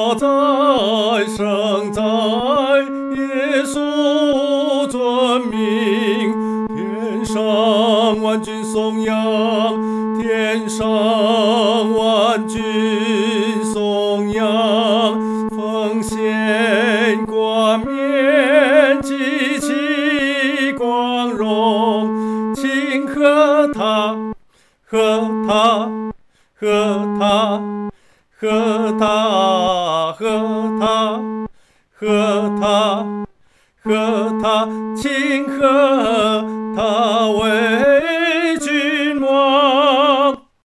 在，生在，耶稣尊名，天上万军颂扬，天上万军颂扬，奉献冠冕，极其光荣，请和他，和他，和他。和他，和他，和他，和他，请和他为